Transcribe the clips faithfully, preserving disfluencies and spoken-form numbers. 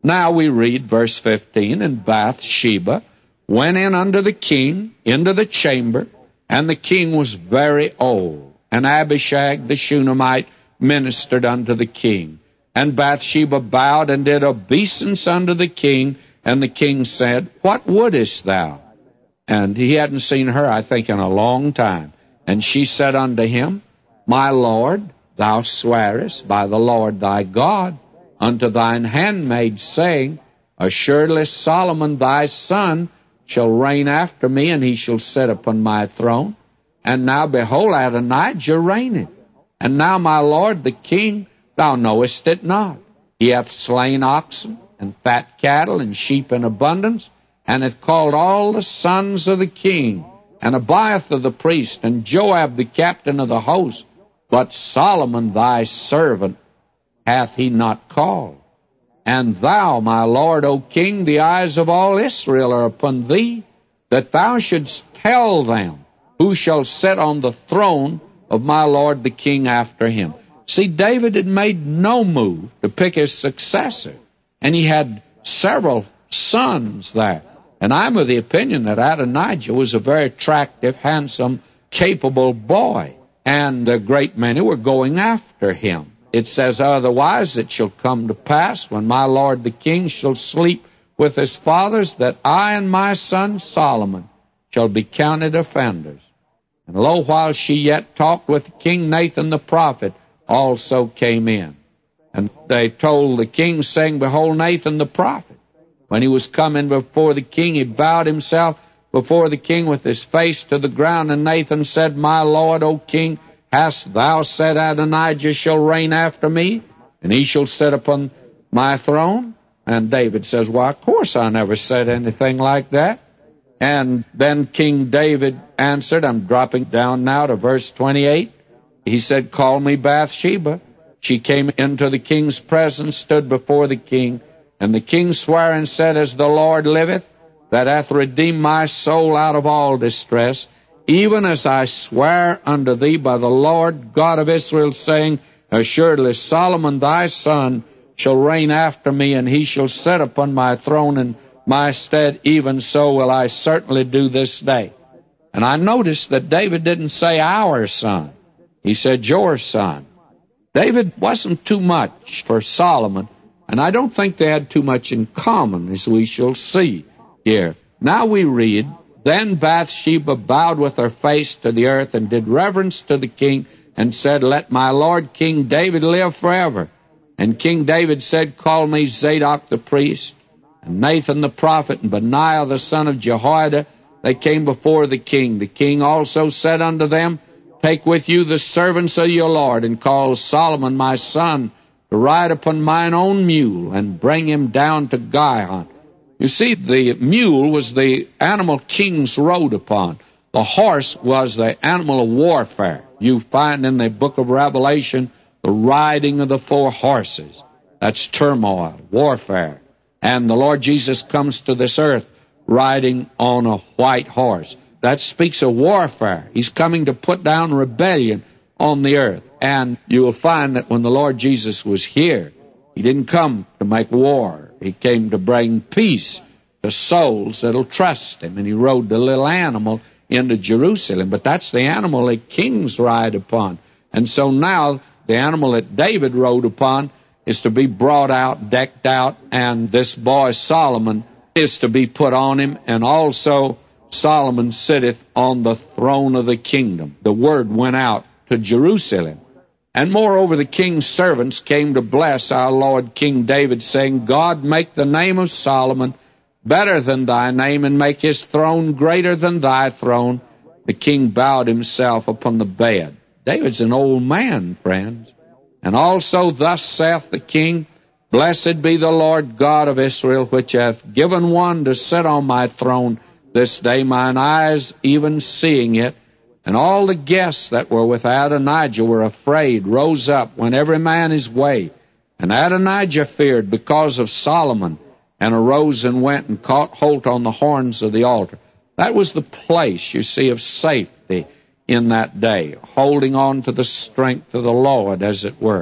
Now we read verse fifteen, and Bathsheba went in unto the king into the chamber, and the king was very old. And Abishag the Shunammite ministered unto the king. And Bathsheba bowed and did obeisance unto the king, and the king said, What wouldest thou? And he hadn't seen her, I think, in a long time. And she said unto him, My lord, thou swearest by the Lord thy God unto thine handmaid, saying, Assuredly Solomon thy son shall reign after me, and he shall sit upon my throne. And now, behold, Adonijah reigneth. And now, my lord the king, thou knowest it not. He hath slain oxen, and fat cattle, and sheep in abundance, and hath called all the sons of the king, and Abiathar the priest, and Joab the captain of the host. But Solomon thy servant hath he not called. And thou, my lord, O king, the eyes of all Israel are upon thee, that thou shouldst tell them who shall sit on the throne of my lord the king after him. See, David had made no move to pick his successor, and he had several sons there. And I'm of the opinion that Adonijah was a very attractive, handsome, capable boy, and a great many were going after him. It says, Otherwise it shall come to pass, when my lord the king shall sleep with his fathers, that I and my son Solomon shall be counted offenders. And lo, while she yet talked with King Nathan the prophet, also came in. And they told the king, saying, Behold, Nathan the prophet. When he was coming before the king, he bowed himself before the king with his face to the ground. And Nathan said, My lord, O king, hast thou said Adonijah shall reign after me, and he shall sit upon my throne? And David says, Well, of course I never said anything like that. And then King David answered, I'm dropping down now to verse twenty-eight. He said, Call me Bathsheba. She came into the king's presence, stood before the king. And the king sware and said, As the Lord liveth, that hath redeemed my soul out of all distress, even as I swear unto thee by the Lord God of Israel, saying, Assuredly Solomon thy son shall reign after me, and he shall sit upon my throne in my stead, even so will I certainly do this day. And I noticed that David didn't say our son. He said your son. David wasn't too much for Solomon, and I don't think they had too much in common, as we shall see here. Now we read, Then Bathsheba bowed with her face to the earth, and did reverence to the king, and said, Let my lord King David live forever. And King David said, Call me Zadok the priest, and Nathan the prophet, and Benaiah the son of Jehoiada. They came before the king. The king also said unto them, Take with you the servants of your lord, and call Solomon my son to ride upon mine own mule, and bring him down to Gihon. You see, the mule was the animal kings rode upon. The horse was the animal of warfare. You find in the book of Revelation the riding of the four horses. That's turmoil, warfare. And the Lord Jesus comes to this earth riding on a white horse. That speaks of warfare. He's coming to put down rebellion on the earth. And you will find that when the Lord Jesus was here, he didn't come to make war. He came to bring peace to souls that'll trust him. And he rode the little animal into Jerusalem. But that's the animal that kings ride upon. And so now the animal that David rode upon is to be brought out, decked out, and this boy Solomon is to be put on him, and also Solomon sitteth on the throne of the kingdom. The word went out to Jerusalem. And moreover, the king's servants came to bless our Lord King David, saying, God, make the name of Solomon better than thy name, and make his throne greater than thy throne. The king bowed himself upon the bed. David's an old man, friends. And also thus saith the king, Blessed be the Lord God of Israel, which hath given one to sit on my throne this day, mine eyes even seeing it. And all the guests that were with Adonijah were afraid, rose up, went every man his way. And Adonijah feared because of Solomon, and arose and went and caught hold on the horns of the altar. That was the place, you see, of safety in that day, holding on to the strength of the Lord, as it were.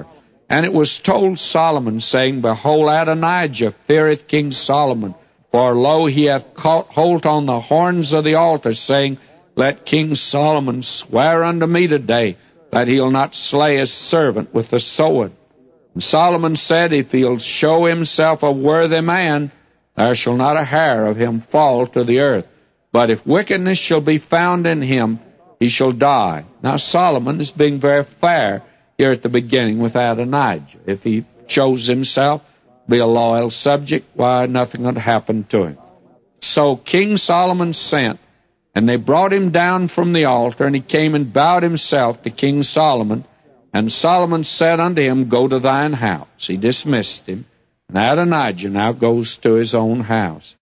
And it was told Solomon, saying, Behold, Adonijah feareth King Solomon, for lo, he hath caught hold on the horns of the altar, saying, Let King Solomon swear unto me today that he'll not slay his servant with the sword. And Solomon said, If he'll show himself a worthy man, there shall not a hair of him fall to the earth. But if wickedness shall be found in him, he shall die. Now Solomon is being very fair here at the beginning with Adonijah. If he shows himself to be a loyal subject, why, nothing would happen to him. So King Solomon sent, and they brought him down from the altar, and he came and bowed himself to King Solomon. And Solomon said unto him, Go to thine house. He dismissed him, and Adonijah now goes to his own house.